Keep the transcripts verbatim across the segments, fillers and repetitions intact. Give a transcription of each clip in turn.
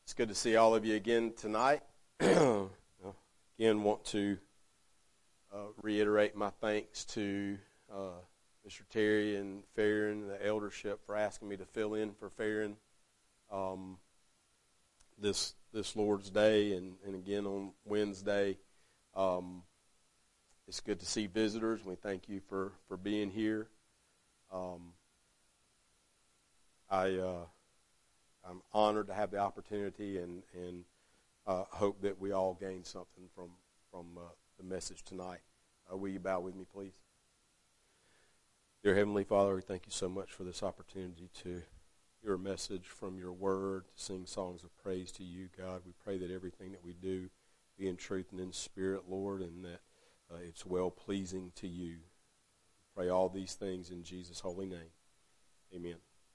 It's good to see all of you again tonight. Again, want to uh, reiterate my thanks to uh, Mister Terry and Farron, the eldership, for asking me to fill in for Farron um, this this Lord's Day and, and again on Wednesday. Um, it's good to see visitors. We thank you for, for being here. Um, I... Uh, I'm honored to have the opportunity and, and uh, hope that we all gain something from, from uh, the message tonight. Uh, will you bow with me, please? Dear Heavenly Father, we thank you so much for this opportunity to hear a message from your word, to sing songs of praise to you, God. We pray that everything that we do be in truth and in spirit, Lord, and that uh, it's well-pleasing to you. We pray all these things in Jesus' holy name. Amen.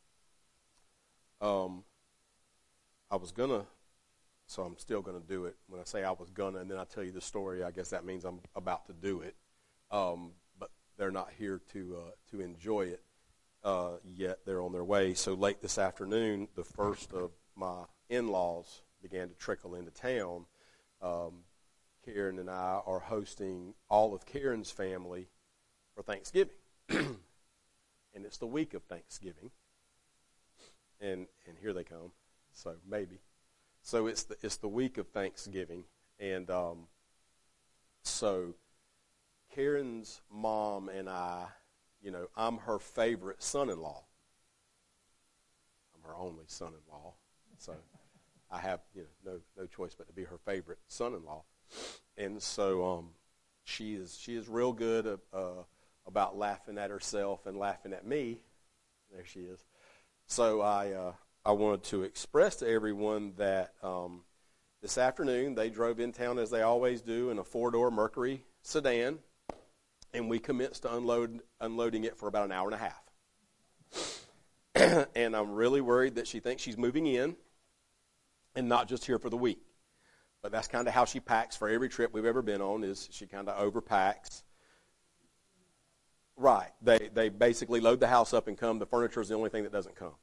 Um. I was going to, so I'm still going to do it. When I say I was going to, and then I tell you the story, I guess that means I'm about to do it. Um, but they're not here to uh, to enjoy it uh, yet. They're on their way. So late this afternoon, the first of my in-laws began to trickle into town. Um, Karen and I are hosting all of Karen's family for Thanksgiving. And it's the week of Thanksgiving. And and here they come. So maybe. So it's the it's the week of Thanksgiving, and um, so Karen's mom and I, you know, I'm her favorite son-in-law. I'm her only son-in-law, so I have you know no no choice but to be her favorite son-in-law, and so um, she is she is real good uh, about laughing at herself and laughing at me. There she is. So I. Uh, I wanted to express to everyone that um, this afternoon they drove in town as they always do in a four-door Mercury sedan, and we commenced to unload unloading it for about an hour and a half. And I'm really worried that she thinks she's moving in and not just here for the week. But that's kind of how she packs for every trip we've ever been on, is she kind of overpacks. Right. They, they basically load the house up and come. The furniture is the only thing that doesn't come.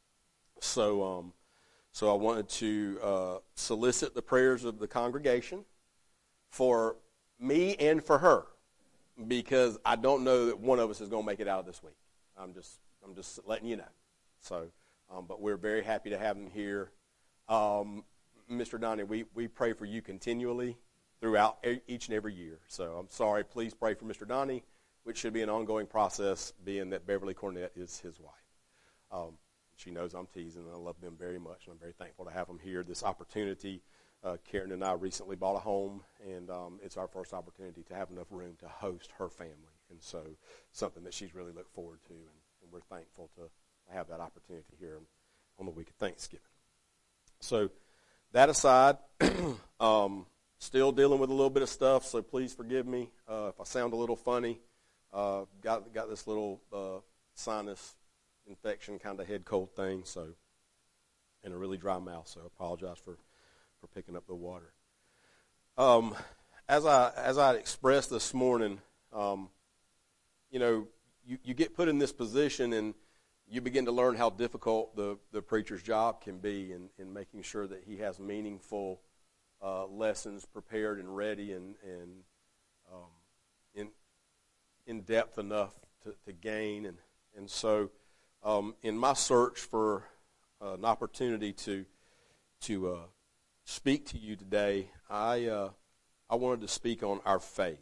So um, so I wanted to uh, solicit the prayers of the congregation for me and for her, because I don't know that one of us is going to make it out of this week. I'm just I'm just letting you know. So, um, but we're very happy to have them here. Um, Mister Donnie, we, we pray for you continually throughout each and every year. So I'm sorry. Please pray for Mister Donnie, which should be an ongoing process, being that Beverly Cornett is his wife. Um, She knows I'm teasing, and I love them very much, and I'm very thankful to have them here. This opportunity, uh, Karen and I recently bought a home, and um, it's our first opportunity to have enough room to host her family, and so something that she's really looked forward to, and, and we're thankful to have that opportunity here on the week of Thanksgiving. So that aside, um, still dealing with a little bit of stuff, so please forgive me uh, if I sound a little funny. Uh, got got this little uh, sinus infection, kind of head cold thing, so, and a really dry mouth, so I apologize for, for picking up the water. Um, as I as I expressed this morning, um, you know, you, you get put in this position and you begin to learn how difficult the, the preacher's job can be in, in making sure that he has meaningful uh, lessons prepared and ready and, and um, in in depth enough to, to gain, and, and so Um, in my search for uh, an opportunity to to uh, speak to you today, I uh, I wanted to speak on our faith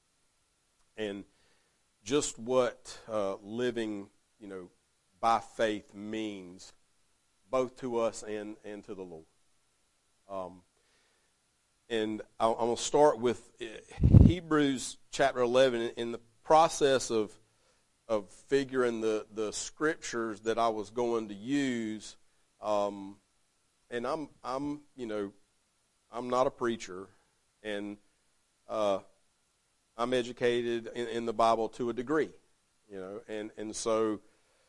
and just what uh, living, you know, by faith means, both to us and, and to the Lord. Um, and I, I'm going to start with Hebrews chapter eleven. In the process of of figuring the, the scriptures that I was going to use, um, and I'm I'm you know I'm not a preacher, and uh, I'm educated in, in the Bible to a degree, you know, and and so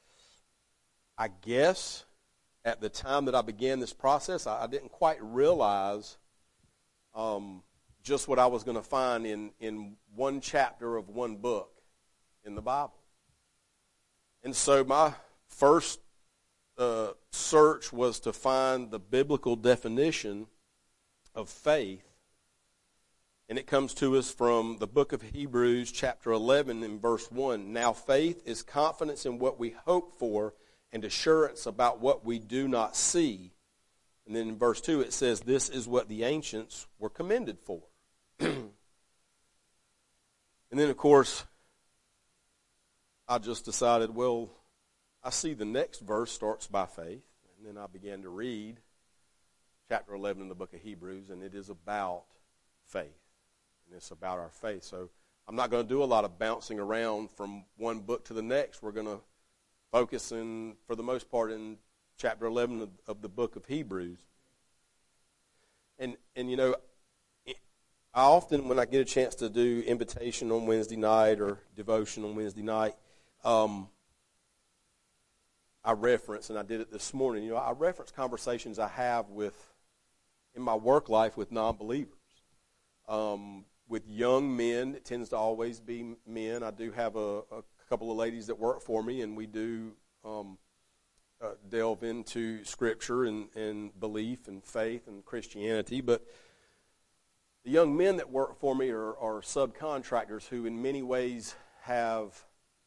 I guess at the time that I began this process, I, I didn't quite realize um, just what I was going to find in in one chapter of one book in the Bible. And so my first uh, search was to find the biblical definition of faith. And it comes to us from the book of Hebrews, chapter eleven, in verse one. Now faith is confidence in what we hope for and assurance about what we do not see. And then in verse two it says, this is what the ancients were commended for. And then, of course, I just decided, well, I see the next verse starts by faith. And then I began to read chapter eleven in the book of Hebrews, and it is about faith. And it's about our faith. So I'm not going to do a lot of bouncing around from one book to the next. We're going to focus in, for the most part, in chapter eleven of, of the book of Hebrews. And, and you know, I often, when I get a chance to do invitation on Wednesday night or devotion on Wednesday night, um, I reference, and I did it this morning, you know, I reference conversations I have with, in my work life with non-believers. Um, with young men, it tends to always be men. I do have a, a couple of ladies that work for me, and we do um, uh, delve into Scripture and, and belief and faith and Christianity. But the young men that work for me are, are subcontractors who in many ways have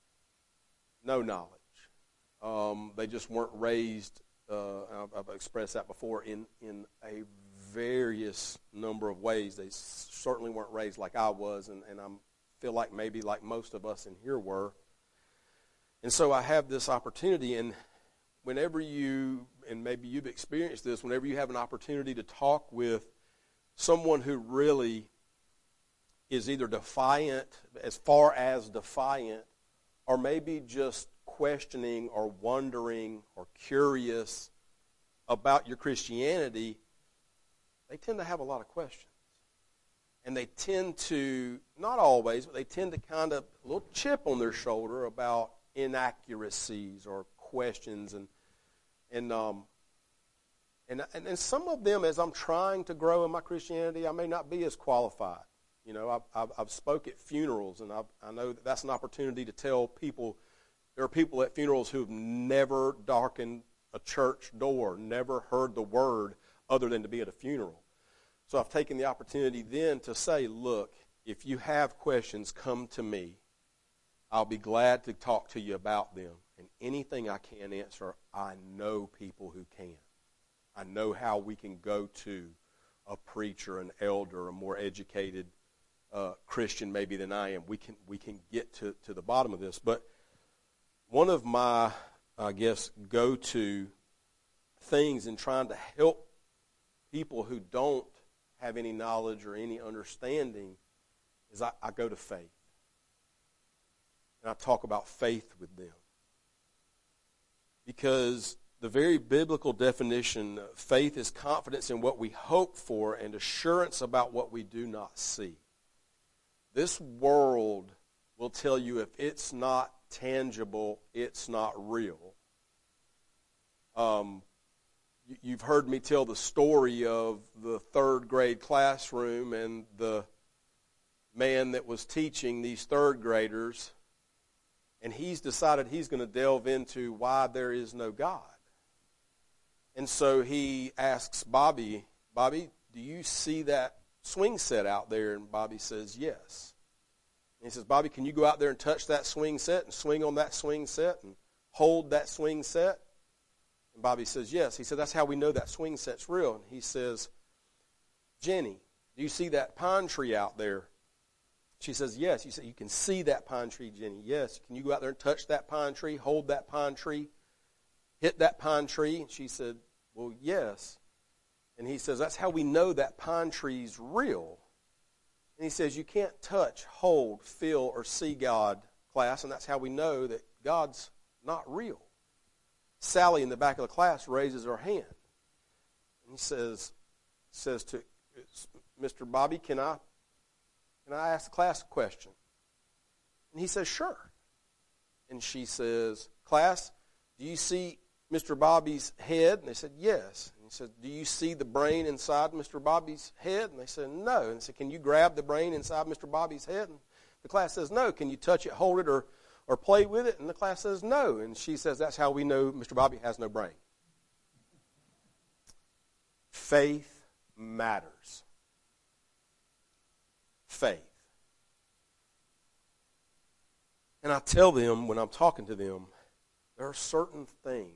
no knowledge. Um, they just weren't raised, uh, I've, I've expressed that before, in, in a various number of ways. They certainly weren't raised like I was, and, and I feel like maybe like most of us in here were. And so I have this opportunity, and whenever you, and maybe you've experienced this, whenever you have an opportunity to talk with someone who really is either defiant, as far as defiant, or maybe just questioning or wondering or curious about your Christianity, they tend to have a lot of questions. And they tend to, not always, but they tend to kind of, a little chip on their shoulder about inaccuracies or questions. And and um and and, and some of them, as I'm trying to grow in my Christianity, I may not be as qualified. You know, I've, I've, I've spoke at funerals, and I've, I know that that's an opportunity to tell people, there are people at funerals who've never darkened a church door, never heard the word other than to be at a funeral. So I've taken the opportunity then to say, look, if you have questions, come to me. I'll be glad to talk to you about them. And anything I can answer, I know people who can. I know how we can go to a preacher, an elder, a more educated uh, Christian maybe than I am. We can we can get to, to the bottom of this. But one of my, I guess, go-to things in trying to help people who don't have any knowledge or any understanding is I, I go to faith. And I talk about faith with them. Because the very biblical definition of faith is confidence in what we hope for and assurance about what we do not see. This world will tell you if it's not tangible, it's not real. Um, you've heard me tell the story of the third grade classroom and the man that was teaching these third graders, and he's decided he's going to delve into why there is no God. And so he asks Bobby, Bobby, do you see that swing set out there? And Bobby says, yes. And he says, Bobby, can you go out there and touch that swing set and swing on that swing set and hold that swing set? And Bobby says, yes. He said, that's how we know that swing set's real. And he says, Jenny, do you see that pine tree out there? She says, yes. You say, you can see that pine tree, Jenny. Yes. Can you go out there and touch that pine tree, hold that pine tree, hit that pine tree? And she said, well, yes. And he says, that's how we know that pine tree's real. And he says, you can't touch, hold, feel, or see God, class, and that's how we know that God's not real. Sally in the back of the class raises her hand. And he says, says to Mister Bobby, can I, can I ask the class a question? And he says, sure. And she says, class, do you see Mister Bobby's head? And they said, yes. And he said, do you see the brain inside Mister Bobby's head? And they said, no. And he said, can you grab the brain inside Mister Bobby's head? And the class says, no. Can you touch it, hold it, or, or play with it? And the class says, no. And she says, that's how we know Mister Bobby has no brain. faith matters. Faith. And I tell them when I'm talking to them, there are certain things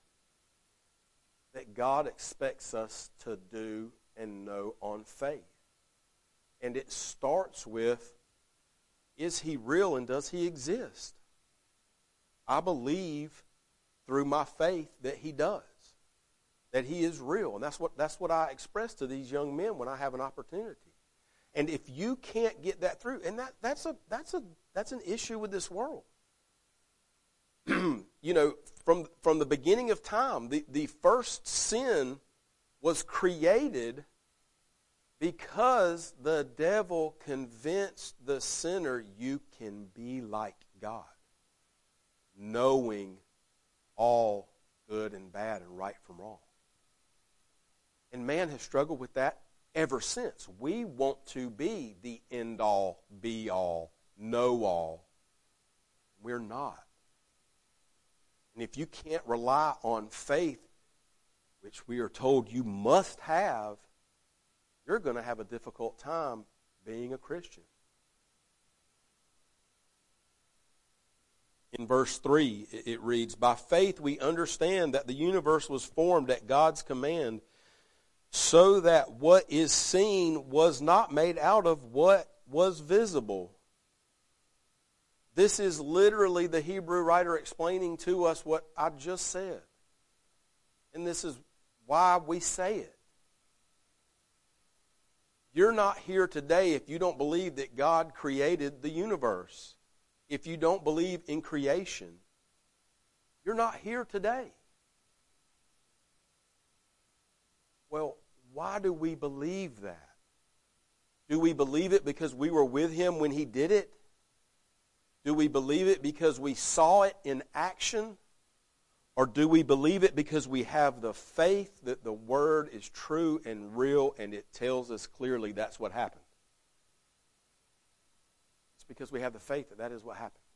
that God expects us to do and know on faith. And it starts with, is he real and does he exist? I believe through my faith that he does, that he is real. And that's what, that's what I express to these young men when I have an opportunity. And if you can't get that through, and that, that's, a, that's, a, that's an issue with this world. You know, from, from the beginning of time, the, the first sin was created because the devil convinced the sinner you can be like God, knowing all good and bad and right from wrong. And man has struggled with that ever since. We want to be the end-all, be-all, know-all. We're not. And if you can't rely on faith, which we are told you must have, you're going to have a difficult time being a Christian. In verse three, it reads, "By faith we understand that the universe was formed at God's command, so that what is seen was not made out of what was visible." This is literally the Hebrew writer explaining to us what I just said. And this is why we say it. You're not here today if you don't believe that God created the universe. If you don't believe in creation, you're not here today. Well, why do we believe that? Do we believe it because we were with him when he did it? Do we believe it because we saw it in action? Or do we believe it because we have the faith that the Word is true and real and it tells us clearly that's what happened? It's because we have the faith that that is what happened.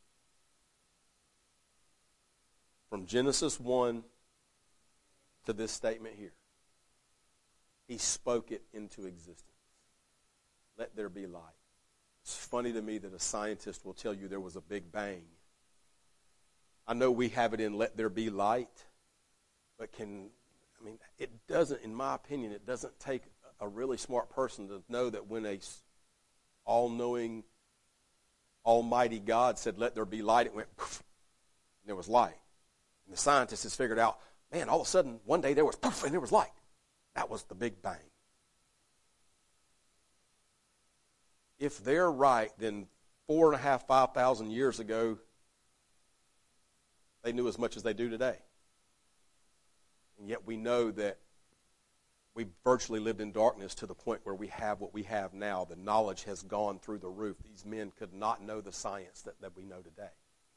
From Genesis one to this statement here, he spoke it into existence. Let there be light. It's funny to me that a scientist will tell you there was a big bang. I know we have it in let there be light, but can, I mean, it doesn't, in my opinion, it doesn't take a really smart person to know that when a all-knowing, almighty God said let there be light, it went poof, and there was light. And the scientist has figured out, man, all of a sudden, one day there was poof, and there was light. That was the big bang. If they're right, then four and a half, five thousand years ago, they knew as much as they do today. And yet we know that we virtually lived in darkness to the point where we have what we have now. The knowledge has gone through the roof. These men could not know the science that, that we know today.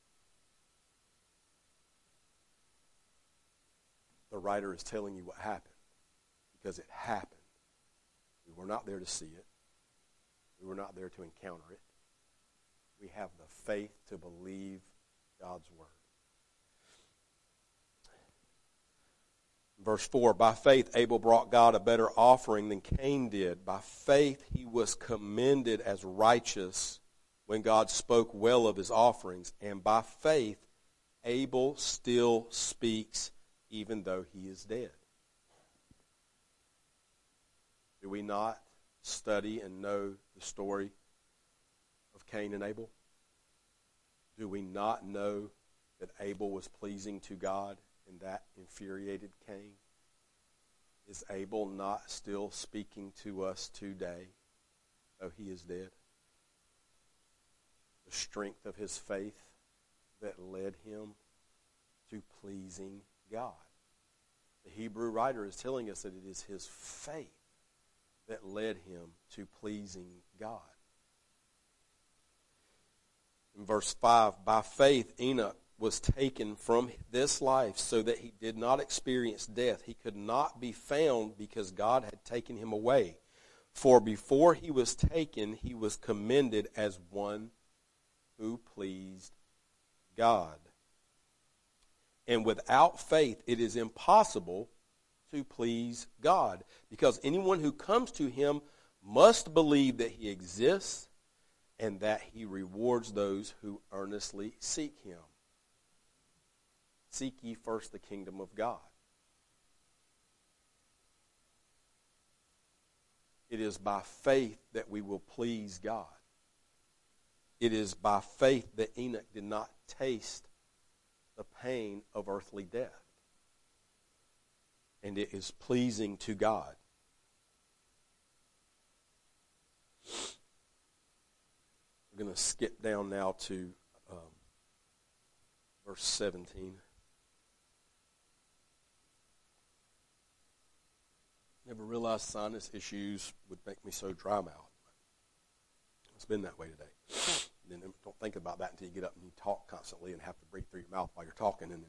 The writer is telling you what happened because it happened. We were not there to see it. We were not there to encounter it. We have the faith to believe God's word. Verse four, by faith Abel brought God a better offering than Cain did. By faith he was commended as righteous when God spoke well of his offerings. And by faith Abel still speaks even though he is dead. Do we not study and know the story of Cain and Abel? Do we not know that Abel was pleasing to God and that infuriated Cain? Is Abel not still speaking to us today, though he is dead? The strength of his faith that led him to pleasing God. The Hebrew writer is telling us that it is his faith that led him to pleasing God. In verse five, by faith Enoch was taken from this life so that he did not experience death. He could not be found because God had taken him away. For before he was taken, he was commended as one who pleased God. And without faith, it is impossible to please God, because anyone who comes to him must believe that he exists and that he rewards those who earnestly seek him. Seek ye first the kingdom of God. It is by faith that we will please God. It is by faith that Enoch did not taste the pain of earthly death. And it is pleasing to God. We're going to skip down now to um, verse seventeen. Never realized sinus issues would make me so dry mouthed. It's been that way today. And then don't think about that until you get up and you talk constantly and have to breathe through your mouth while you're talking. And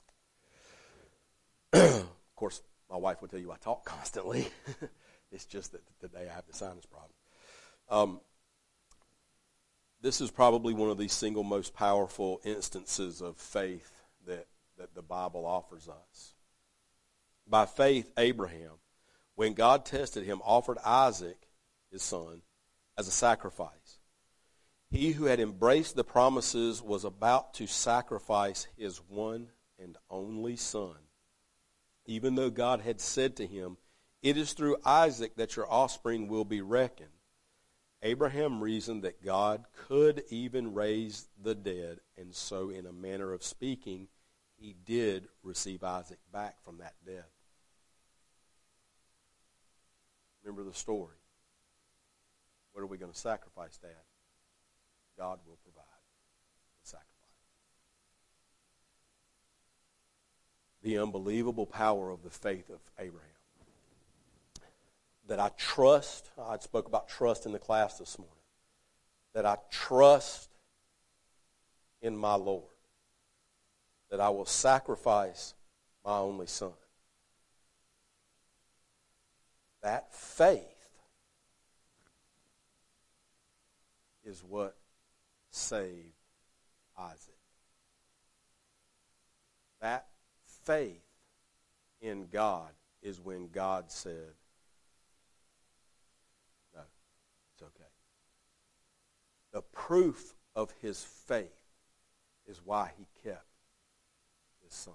then, of course, my wife will tell you I talk constantly. It's just that today I have the sinus problem. Um, this is probably one of the single most powerful instances of faith that, that the Bible offers us. By faith, Abraham, when God tested him, offered Isaac, his son, as a sacrifice. He who had embraced the promises was about to sacrifice his one and only son, even though God had said to him, "It is through Isaac that your offspring will be reckoned." Abraham reasoned that God could even raise the dead, and so in a manner of speaking, he did receive Isaac back from that death. Remember the story. What are we going to sacrifice, Dad? God will provide the sacrifice. The unbelievable power of the faith of Abraham. That I trust, I spoke about trust in the class this morning, that I trust in my Lord, that I will sacrifice my only son. That faith is what saved Isaac. That faith in God is when God said, "No, it's okay." The proof of his faith is why he kept his son.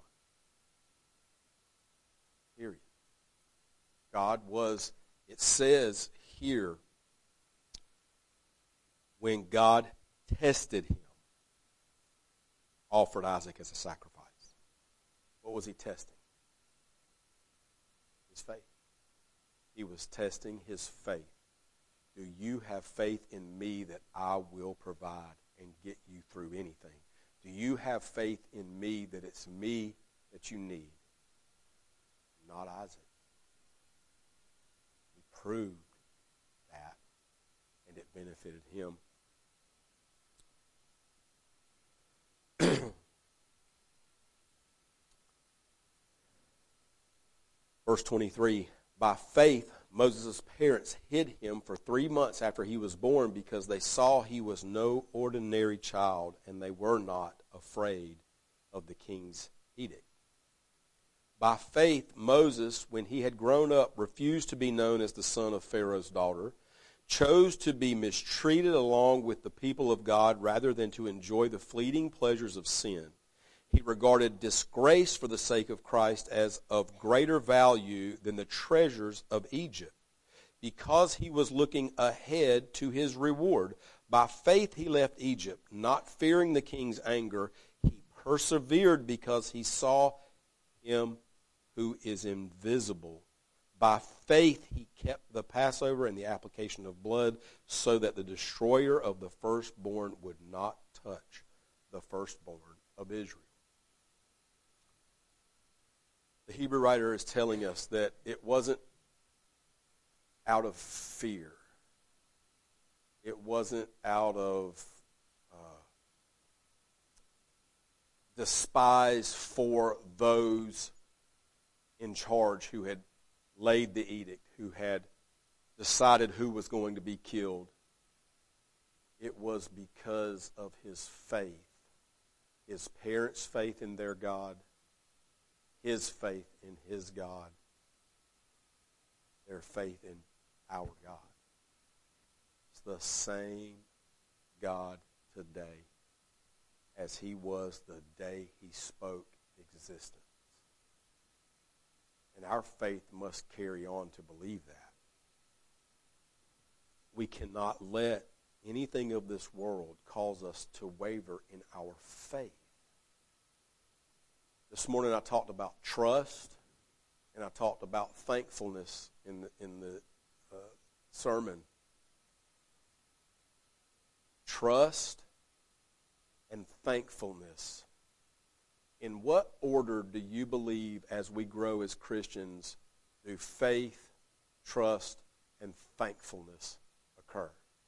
Period. God was, it says here, when God tested him, offered Isaac as a sacrifice. What was he testing? His faith. He was testing his faith. Do you have faith in me that I will provide and get you through anything? Do you have faith in me that it's me that you need? Not Isaac. He proved that, and it benefited him. Verse twenty-three, by faith, Moses' parents hid him for three months after he was born because they saw he was no ordinary child and they were not afraid of the king's edict. By faith, Moses, when he had grown up, refused to be known as the son of Pharaoh's daughter, chose to be mistreated along with the people of God rather than to enjoy the fleeting pleasures of sin. He regarded disgrace for the sake of Christ as of greater value than the treasures of Egypt, because he was looking ahead to his reward. By faith he left Egypt, not fearing the king's anger. He persevered because he saw him who is invisible. By faith he kept the Passover and the application of blood, so that the destroyer of the firstborn would not touch the firstborn of Israel. The Hebrew writer is telling us that it wasn't out of fear. It wasn't out of uh, despise for those in charge who had laid the edict, who had decided who was going to be killed. It was because of his faith, his parents' faith in their God, his faith in his God, their faith in our God. It's the same God today as he was the day he spoke existence. And our faith must carry on to believe that. We cannot let anything of this world cause us to waver in our faith. This morning I talked about trust, and I talked about thankfulness in the, in the uh, sermon. Trust and thankfulness. In what order do you believe, as we grow as Christians, do faith, trust, and thankfulness occur?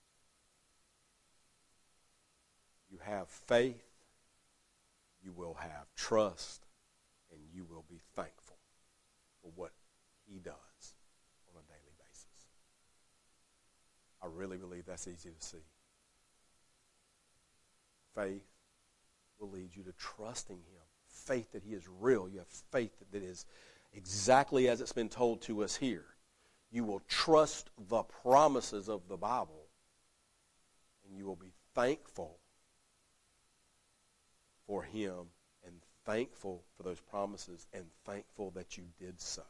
You have faith, you will have trust, and you will be thankful for what he does on a daily basis. I really believe that's easy to see. Faith will lead you to trusting him. Faith that he is real. You have faith that is exactly as it's been told to us here. You will trust the promises of the Bible, and you will be thankful for him, and thankful for those promises, and thankful that you did so.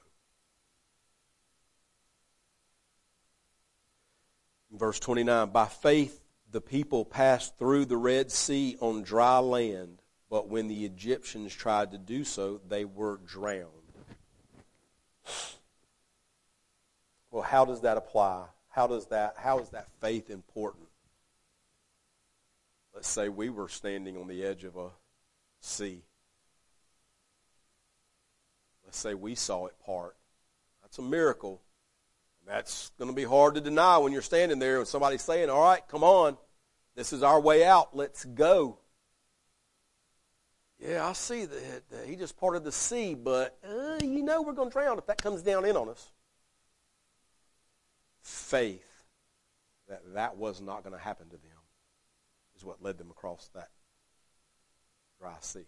In verse twenty-nine, by faith the people passed through the Red Sea on dry land, but when the Egyptians tried to do so, they were drowned. Well, how does that apply? How does that, how is that faith important? Let's say we were standing on the edge of a sea. Let's say we saw it part. That's a miracle. And that's going to be hard to deny when you're standing there and somebody's saying, all right, come on. This is our way out. Let's go. Yeah, I see that uh, he just parted the sea, but uh, you know we're going to drown if that comes down in on us. Faith that that was not going to happen to them is what led them across that dry sea.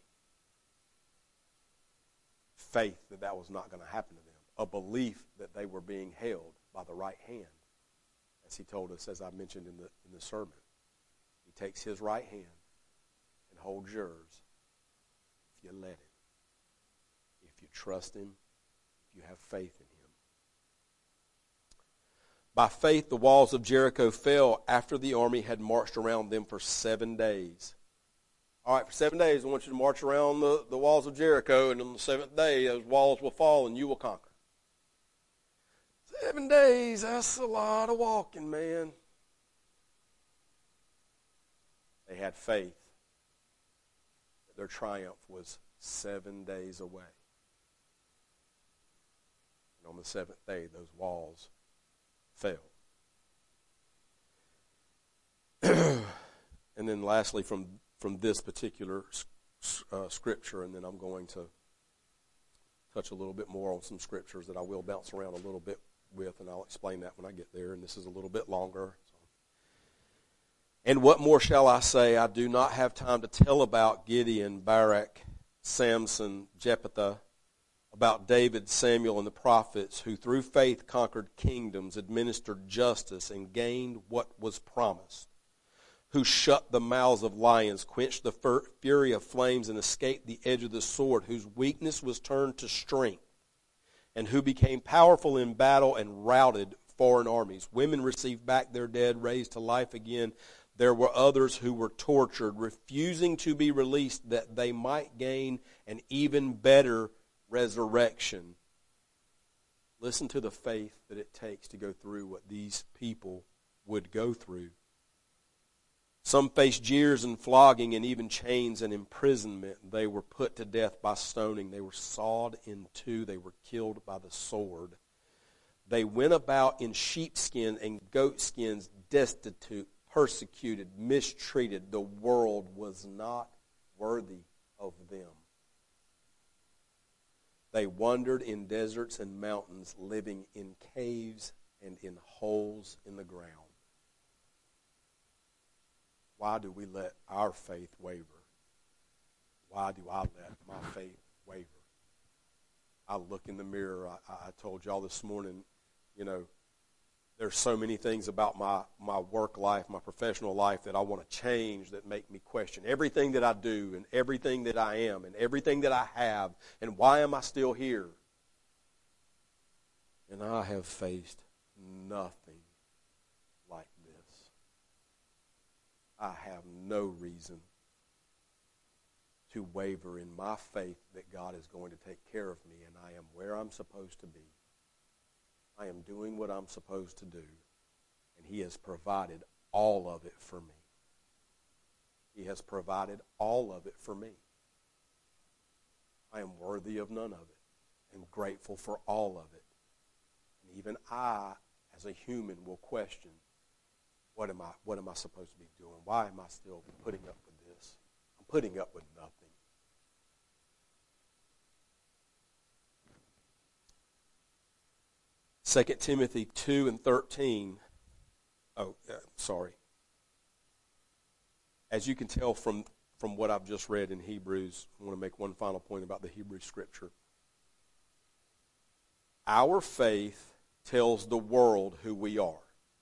Faith that that was not going to happen to them. A belief that they were being held by the right hand, as he told us, as I mentioned in the in the sermon. He takes his right hand and holds yours if you let it, if you trust him, if you have faith in him. By faith, the walls of Jericho fell after the army had marched around them for seven days. All right, for seven days, I want you to march around the, the walls of Jericho, and on the seventh day, those walls will fall, and you will conquer. Seven days, that's a lot of walking, man. They had faith that their triumph was seven days away. And on the seventh day, those walls fell. And then lastly, from, from this particular uh, scripture, and then I'm going to touch a little bit more on some scriptures that I will bounce around a little bit with, and I'll explain that when I get there, and this is a little bit longer. So. And what more shall I say? I do not have time to tell about Gideon, Barak, Samson, Jephthah, about David, Samuel, and the prophets, who through faith conquered kingdoms, administered justice, and gained what was promised, who shut the mouths of lions, quenched the fur- fury of flames, and escaped the edge of the sword, whose weakness was turned to strength, and who became powerful in battle and routed foreign armies. Women received back their dead, raised to life again. There were others who were tortured, refusing to be released that they might gain an even better resurrection. Listen to the faith that it takes to go through what these people would go through. Some faced jeers and flogging and even chains and imprisonment. They were put to death by stoning. They were sawed in two. They were killed by the sword. They went about in sheepskin and goatskins, destitute, persecuted, mistreated. The world was not worthy of them. They wandered in deserts and mountains, living in caves and in holes in the ground. Why do we let our faith waver? Why do I let my faith waver? I look in the mirror. I, I told y'all this morning, you know, there's so many things about my, my work life, my professional life that I want to change that make me question everything that I do and everything that I am and everything that I have, and why am I still here? And I have faced nothing like this. I have no reason to waver in my faith that God is going to take care of me, and I am where I'm supposed to be. I am doing what I'm supposed to do, and He has provided all of it for me. He has provided all of it for me. I am worthy of none of it and grateful for all of it. And even I, as a human, will question, what am I, what am I supposed to be doing? Why am I still putting up with this? I'm putting up with nothing. Second Timothy two and thirteen. Oh, uh, sorry. As you can tell from, from what I've just read in Hebrews, I want to make one final point about the Hebrew Scripture. Our faith tells the world who we are.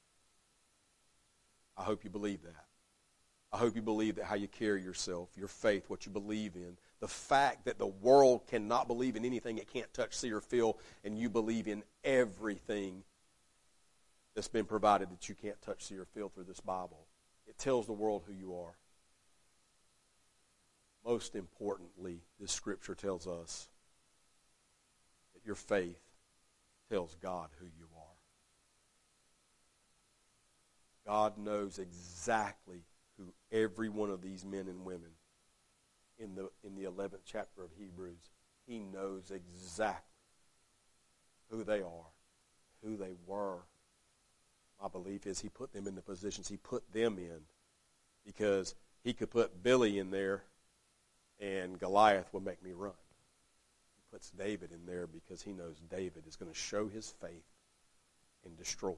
I hope you believe that. I hope you believe that how you carry yourself, your faith, what you believe in, the fact that the world cannot believe in anything it can't touch, see, or feel, and you believe in everything that's been provided that you can't touch, see, or feel through this Bible. It tells the world who you are. Most importantly, this Scripture tells us that your faith tells God who you are. God knows exactly who every one of these men and women in the in the eleventh chapter of Hebrews, He knows exactly who they are, who they were. My belief is He put them in the positions He put them in because He could put Billy in there and Goliath would make me run. He puts David in there because He knows David is going to show his faith and destroy.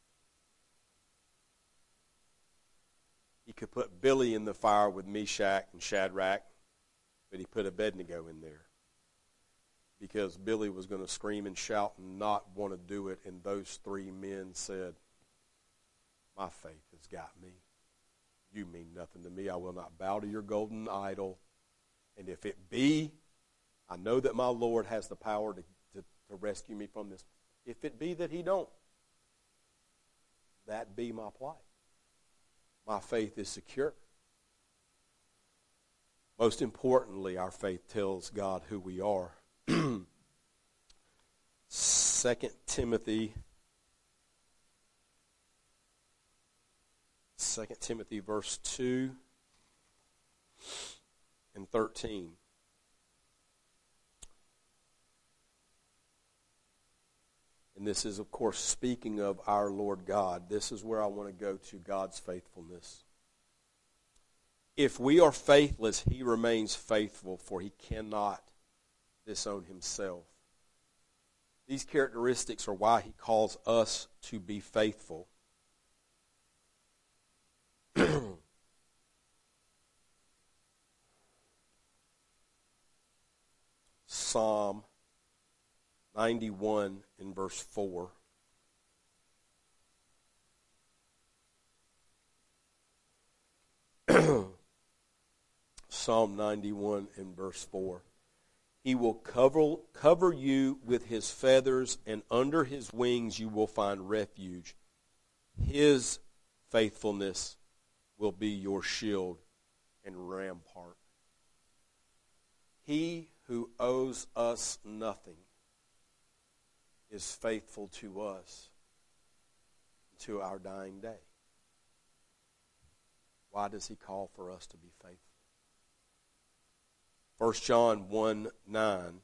He could put Billy in the fire with Meshach and Shadrach, but He put Abednego in there because Billy was going to scream and shout and not want to do it, and those three men said, my faith has got me. You mean nothing to me. I will not bow to your golden idol, and if it be, I know that my Lord has the power to, to, to rescue me from this. If it be that He don't, that be my plight. My faith is secure. Most importantly, our faith tells God who we are. Second Timothy, Second Timothy verse two and thirteen. And this is, of course, speaking of our Lord God. This is where I want to go to, God's faithfulness. If we are faithless, He remains faithful, for He cannot disown Himself. These characteristics are why He calls us to be faithful. Psalm ninety-one in verse four. Psalm ninety-one in verse four. He will cover, cover you with His feathers, and under His wings you will find refuge. His faithfulness will be your shield and rampart. He who owes us nothing is faithful to us to our dying day. Why does He call for us to be faithful? First John one nine.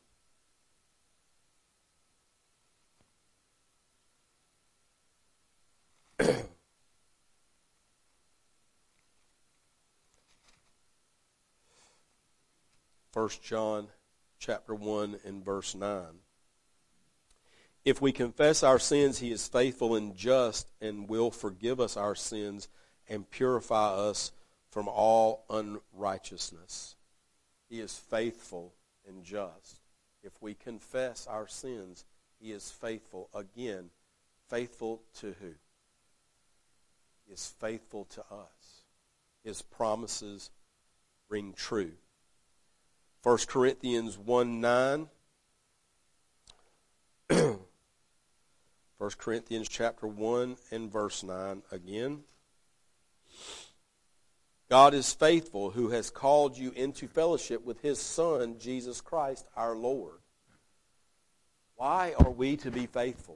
First John chapter one and verse nine. If we confess our sins, He is faithful and just and will forgive us our sins and purify us from all unrighteousness. He is faithful and just. If we confess our sins, He is faithful, again, faithful to who? He is faithful to us. His promises ring true. First Corinthians one nine. First Corinthians chapter one and verse nine again. God is faithful, who has called you into fellowship with his Son, Jesus Christ, our Lord. Why are we to be faithful?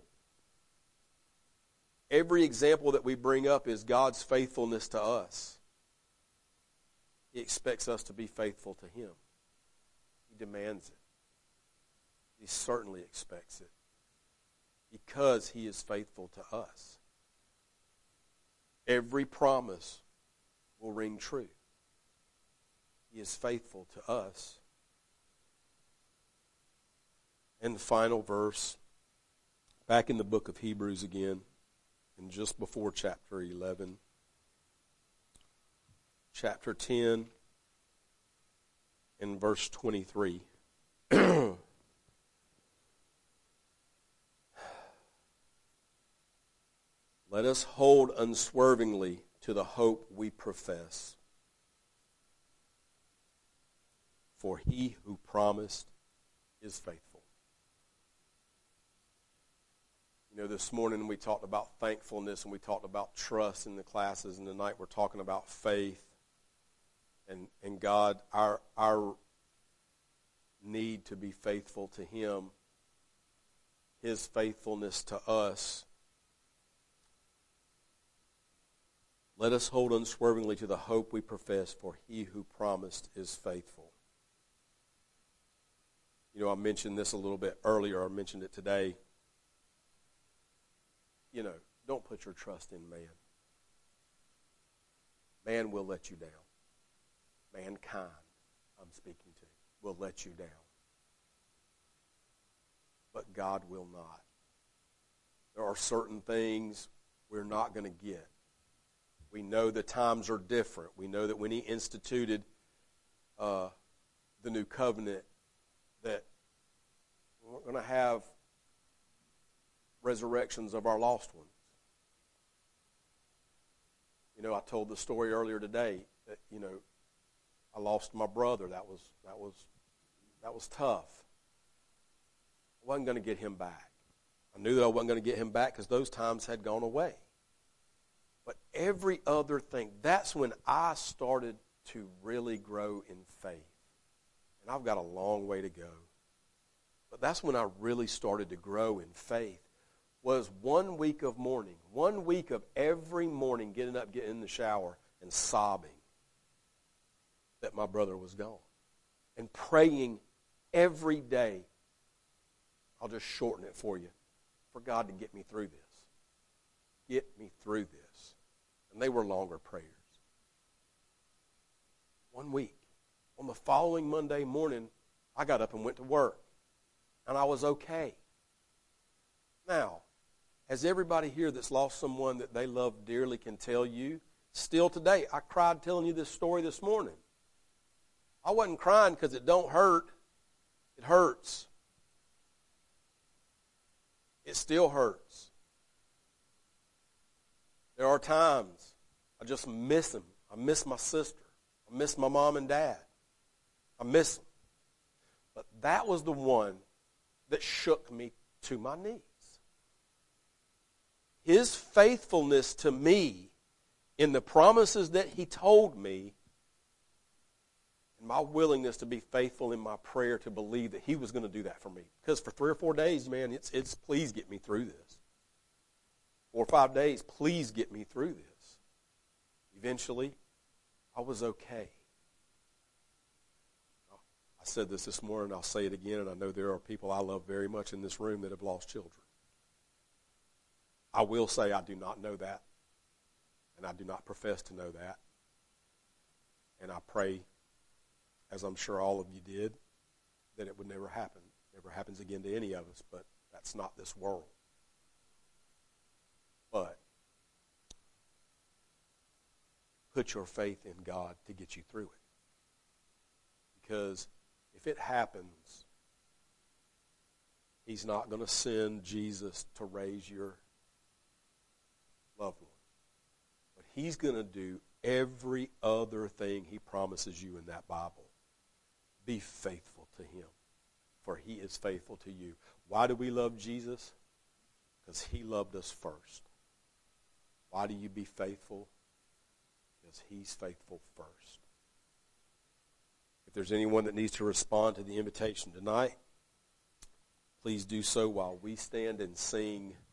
Every example that we bring up is God's faithfulness to us. He expects us to be faithful to him. He demands it. He certainly expects it because he is faithful to us. Every promise will ring true. He is faithful to us. And the final verse, back in the book of Hebrews again, and just before chapter eleven, chapter ten, and verse twenty-three. Let us hold unswervingly to the hope we profess. For he who promised is faithful. You know, this morning we talked about thankfulness and we talked about trust in the classes, and tonight we're talking about faith. And, and God, our, our need to be faithful to him, his faithfulness to us. Let us hold unswervingly to the hope we profess, for he who promised is faithful. You know, I mentioned this a little bit earlier. I mentioned it today. You know, don't put your trust in man. Man will let you down. Mankind, I'm speaking to, will let you down. But God will not. There are certain things we're not going to get. We know the times are different. We know that when he instituted uh, the new covenant, that we're going to have resurrections of our lost ones. You know, I told the story earlier today that, you know, I lost my brother. That was that was that was tough. I wasn't going to get him back. I knew that I wasn't going to get him back because those times had gone away. But every other thing, that's when I started to really grow in faith. And I've got a long way to go. But that's when I really started to grow in faith, was one week of mourning. One week of every morning getting up, getting in the shower, and sobbing that my brother was gone. And praying every day, I'll just shorten it for you, for God to get me through this. Get me through this. And they were longer prayers. One week. On the following Monday morning, I got up and went to work. And I was okay. Now, as everybody here that's lost someone that they love dearly can tell you, still today, I cried telling you this story this morning. I wasn't crying because it don't hurt. It hurts. It still hurts. There are times I just miss them. I miss my sister. I miss my mom and dad. I miss them. But that was the one that shook me to my knees. His faithfulness to me in the promises that he told me, and my willingness to be faithful in my prayer to believe that he was going to do that for me. Because for three or four days, man, it's, it's please get me through this. Four or five days, please get me through this. Eventually, I was okay. I said this this morning, I'll say it again, and I know there are people I love very much in this room that have lost children. I will say I do not know that, and I do not profess to know that. And I pray, as I'm sure all of you did, that it would never happen. Never happens again to any of us, but that's not this world. But put your faith in God to get you through it. Because if it happens, he's not going to send Jesus to raise your He's going to do every other thing he promises you in that Bible. Be faithful to him, for he is faithful to you. Why do we love Jesus? Because he loved us first. Why do you be faithful? Because he's faithful first. If there's anyone that needs to respond to the invitation tonight, please do so while we stand and sing